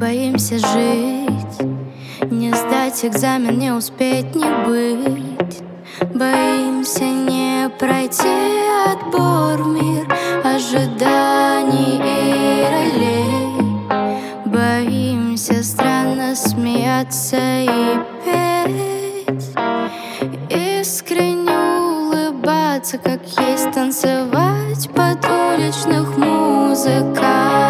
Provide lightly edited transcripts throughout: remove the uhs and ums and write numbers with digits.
боимся жить, не сдать экзамен, не успеть, не быть. Боимся не пройти отбор в мир ожиданий и ролей. Боимся странно смеяться и петь, искренне улыбаться, как есть, танцевать под уличных музыкантов,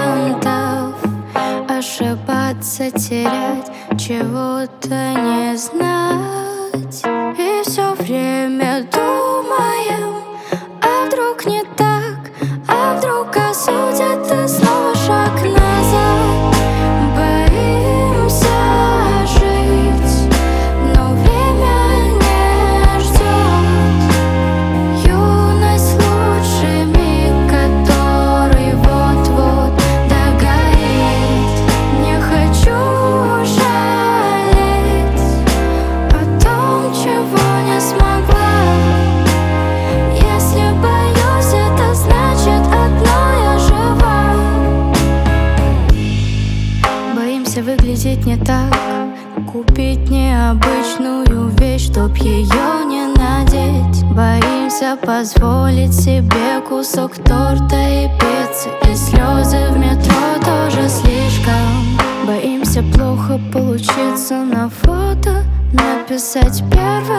ошибаться, терять, чего-то не знать. И все время думаем, а вдруг не так, а вдруг осудят, и снова шаг назад. Боимся жить, но время не ждет. Юность — лучший миг, который вот-вот догорит. Не хочу жалеть о том, чего не смогла. Если боюсь, это значит одно: я жива. Боимся выглядеть не так, купить необычную вещь, чтоб ее не надеть. Боимся позволить себе кусок торта и пиццы, и слезы в метро тоже слишком. Боимся плохо получиться на фото, написать первый